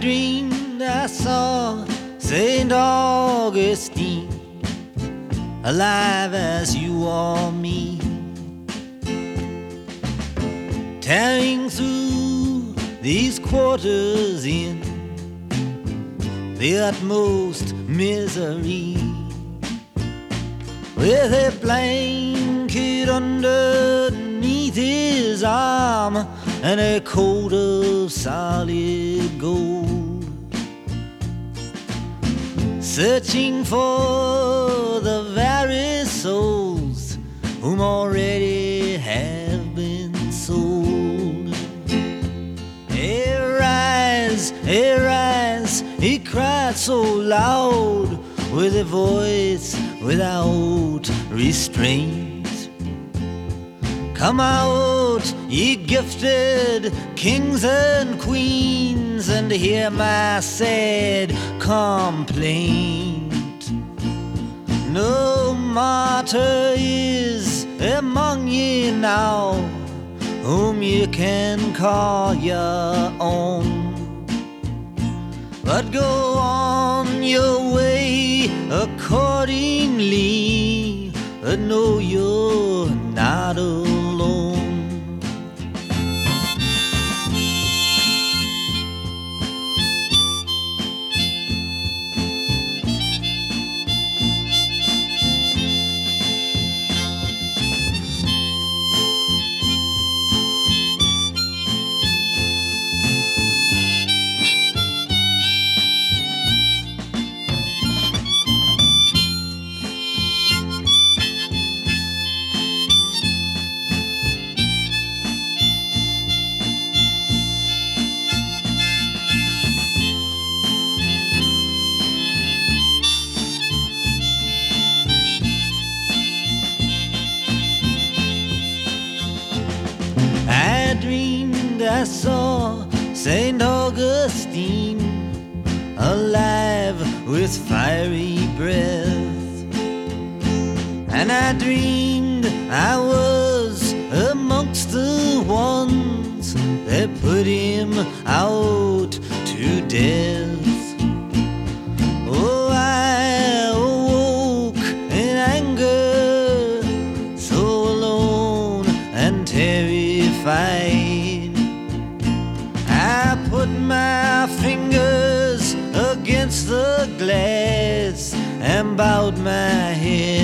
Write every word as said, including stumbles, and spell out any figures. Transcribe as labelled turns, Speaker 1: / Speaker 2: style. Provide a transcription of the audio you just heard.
Speaker 1: dreamed I saw Saint Augustine, alive as you or me, tearing through these quarters in the utmost misery, with a blanket underneath his arm and a coat of solid gold, searching for the very souls whom already have been sold. Arise, arise, he cried so loud, with a voice without restraint. Come out, ye gifted kings and queens, and hear my sad complaint. No martyr is among ye now whom ye can call your own, but go on your way accordingly, but know you're not alone. I dreamed I saw Saint Augustine, alive with fiery breath, and I dreamed I was amongst the ones that put him out to death. Oh, I awoke in anger, so alone and terrified. I put my fingers against the glass and bowed my head